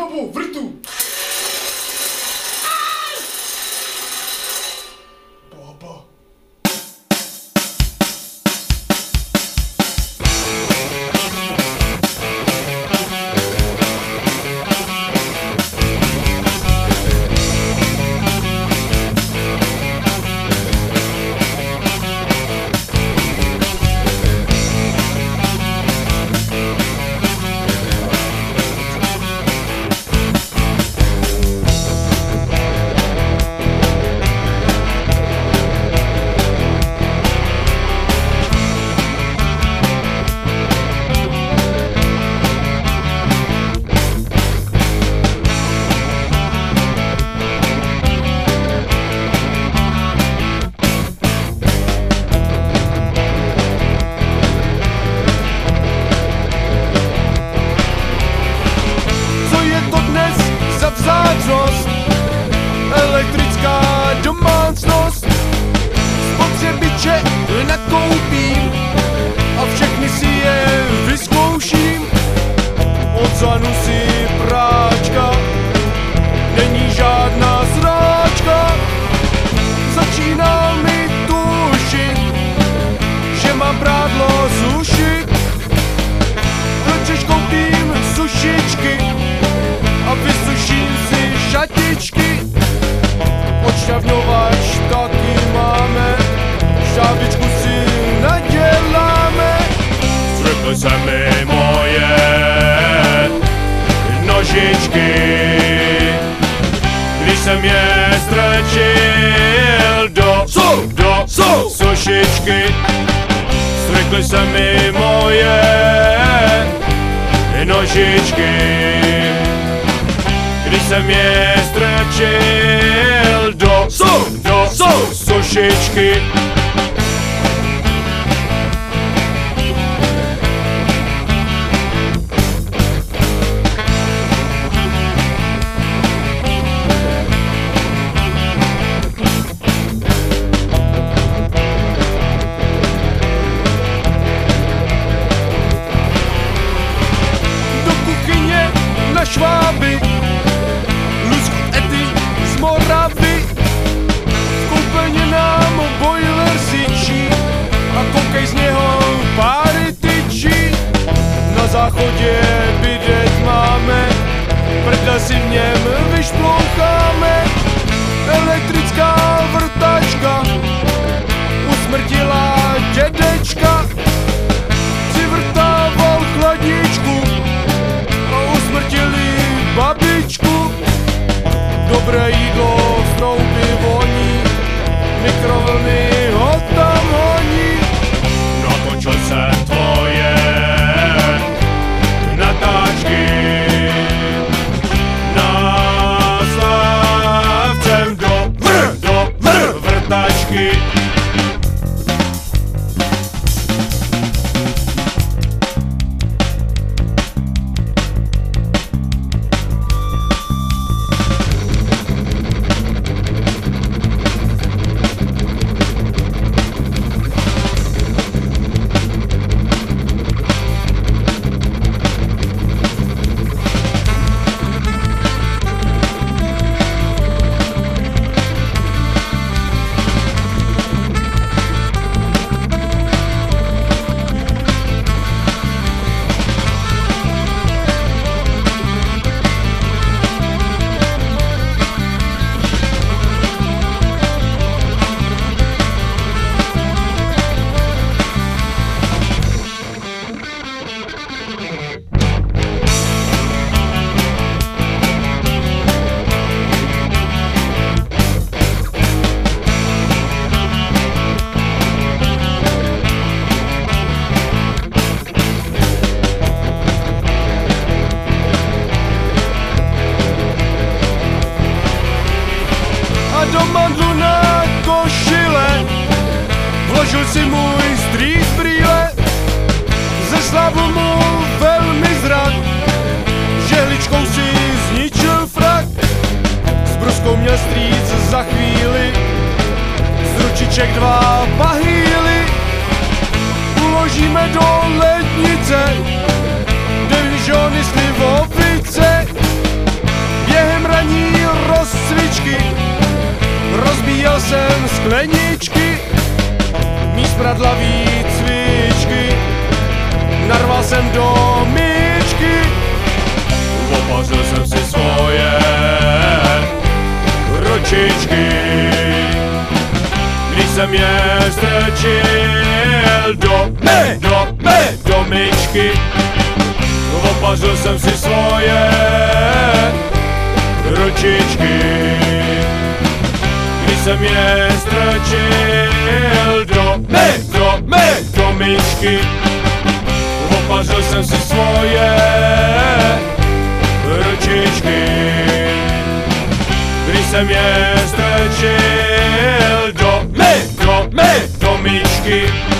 Babo, vrtu! Baba. Elektrická domácnost, spotřebiče nakoupím a všechny si je vyzkouším. Od Zanu si práčka, není žádná sráčka. Začíná mi tušit, že mám prádlo sušit. Proč koupím sušičky a vysuším si šatičky. Odšťavňovač taky máme, šťávičku si naděláme. Zvrkly se mi moje nožičky, když jsem je strčil do sušičky. Zvrkly se mi moje nožičky, když jsem je strčil do sušičky. Do kuchyně na Šváby, Moravy, v koupelně nám boiler syčí a koukej z něho páry tyčí. Na záchodě bidet máme, prdel si v něm vyšploucháme. Elektrická vrtačka usmrtila dědečka, přivrtával chladičku a usmrtili babičku. Dobré jídlo z trouby voní, mikrovlny ho tam honí. Natočil se tvoje natáčky, nástavcem do vrtačky. Do mandlu na košile vložil si můj strýc brýle. Ze slavu mu velmi zrak, žehličkou si zničil frak. S bruskou měl strýc za chvíli, z ručiček 2 bahýly. Uložíme do lednice 9 žony slivovice. skleničky, míst pradlavý cvičky, narval jsem do myčky, opařil jsem si svoje ručičky. Když jsem je strčil do myčky, opařil jsem si svoje ručičky. Když jsem je strčil do myčky, opařil jsem si svoje ručičky. Když jsem je strčil do myčky,